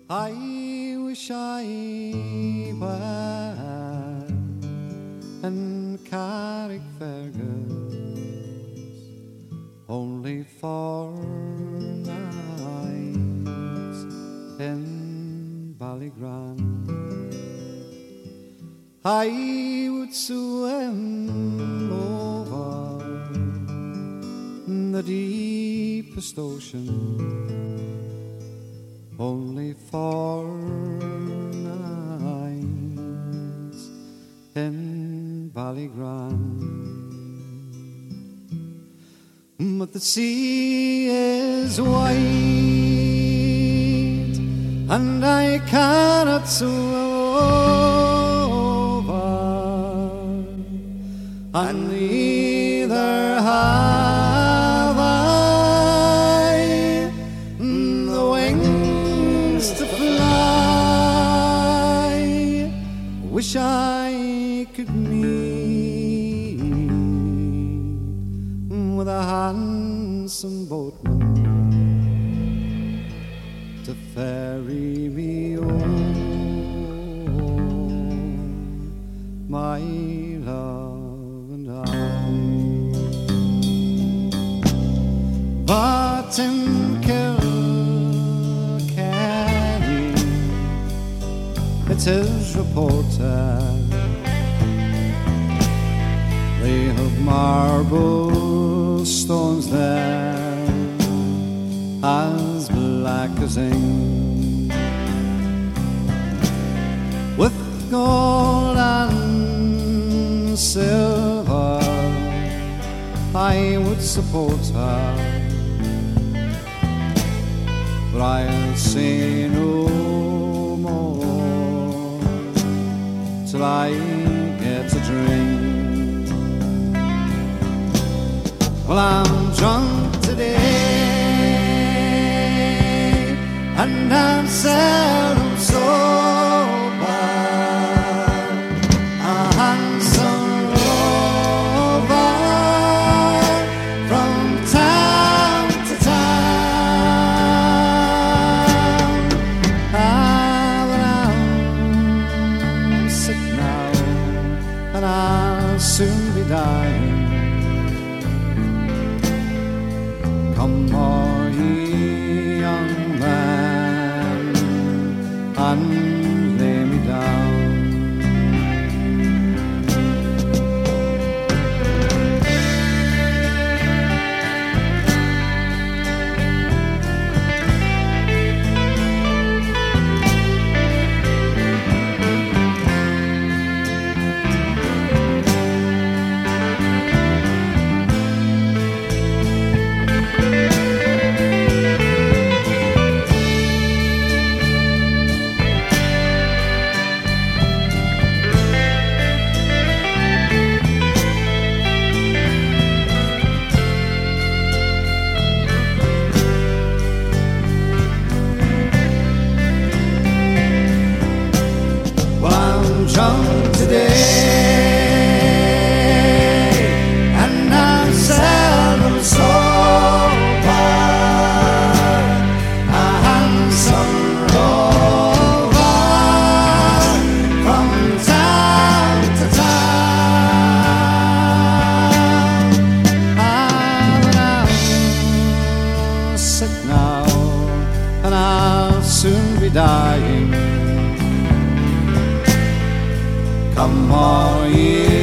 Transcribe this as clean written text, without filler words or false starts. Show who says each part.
Speaker 1: I wish I were in Carrickfergus only for nights in Ballygrand. I would swim over the deepest ocean only for nights in Ballygrand. But the sea is wide and I cannot swim over, and neither have I the wings to fly. Wish I could meet with a handsome boatman to ferry me home, my love and I. But in Kilkenny it is reported they have marble stones there as black as ink, with gold and silver. I would support her, but I'll say no more till I get a drink. Well, I'm drunk today and I'm seldom sober. A handsome rover from town to town. But I'm sick now and I'll soon be dying. Come, all ye young men, and lay me down. Drunk today and I'm seldom sober. A handsome rover from town to town. I'm sick now and I'll soon be dying. Come all ye